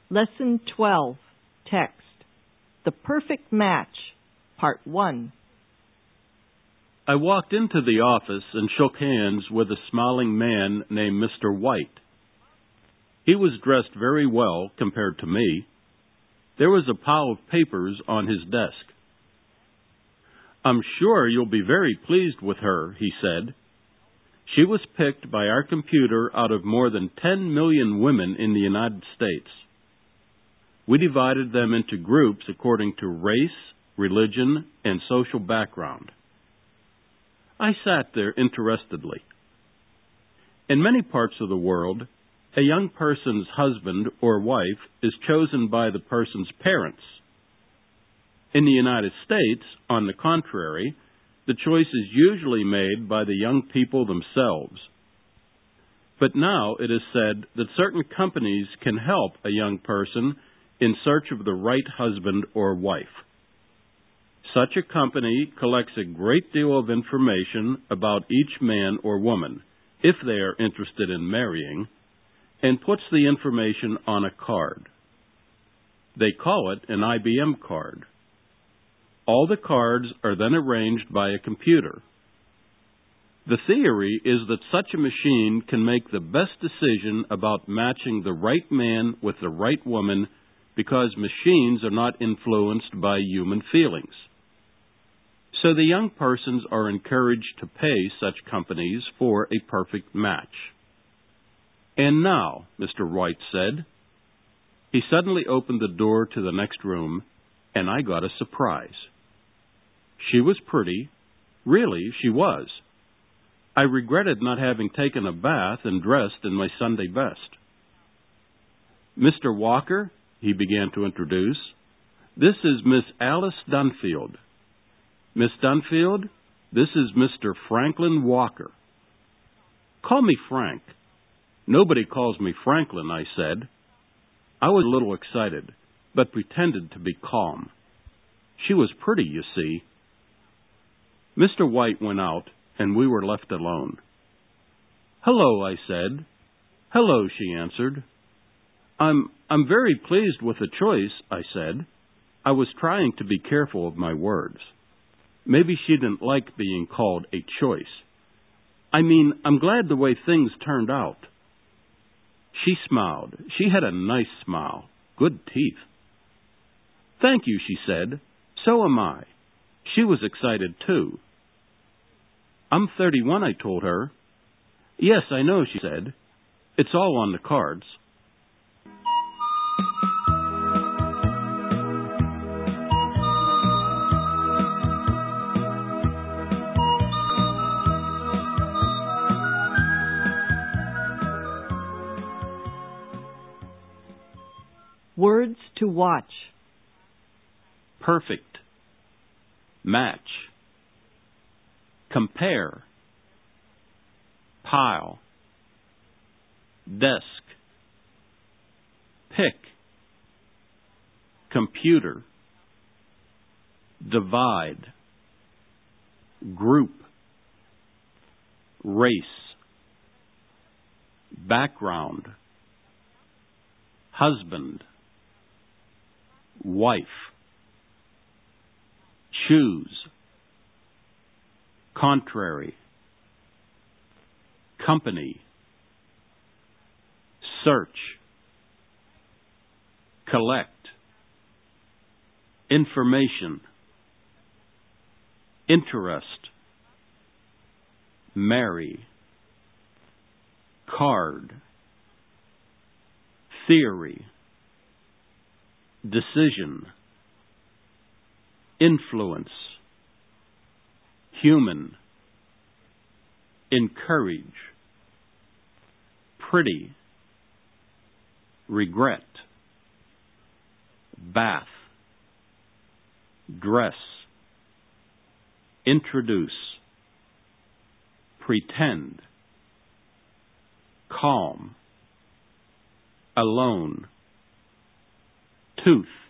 Lesson 12, Text. The Perfect Match, Part 1. I walked into the office and shook hands with a smiling man named Mr. White. He was dressed very well compared to me. There was a pile of papers on his desk. "I'm sure you'll be very pleased with her," he said. "She was picked by our computer out of more than 10 million women in the United States. We divided them into groups according to race, religion, and social background." I sat there interestedly. In many parts of the world, a young person's husband or wife is chosen by the person's parents. In the United States, on the contrary, the choice is usually made by the young people themselves. But now it is said that certain companies can help a young person in search of the right husband or wife. Such a company collects a great deal of information about each man or woman, if they are interested in marrying, and puts the information on a card. They call it an IBM card. All the cards are then arranged by a computer. The theory is that such a machine can make the best decision about matching the right man with the right woman because machines are not influenced by human feelings. So the young persons are encouraged to pay such companies for a perfect match. "And now," Mr. White said. He suddenly opened the door to the next room, and I got a surprise. She was pretty. Really, she was. I regretted not having taken a bath and dressed in my Sunday best. "Mr. Walker," he began to introduce, "this is Miss Alice Dunfield. Miss Dunfield, this is Mr. Franklin Walker." "Call me Frank." "Nobody calls me Franklin," I said. I was a little excited, but pretended to be calm. She was pretty, you see. Mr. White went out, and we were left alone. "Hello," I said. "Hello," she answered. I'm very pleased with the choice," I said. I was trying to be careful of my words. Maybe she didn't like being called a choice. "I mean, I'm glad the way things turned out." She smiled. She had a nice smile. Good teeth. "Thank you," she said. "So am I." She was excited, too. "I'm 31, I told her. "Yes, I know," she said. "It's all on the cards." Words to watch. Perfect. Match. Compare. Pile. Desk. Pick. Computer. Divide. Group. Race. Background. Husband. Wife. Choose. Contrary. Company. Search. Collect. Information. Interest. Marry. Card. Theory. Decision. Influence. Human. Encourage. Pretty. Regret. Bath. Dress. Introduce. Pretend. Calm. Alone. Tooth.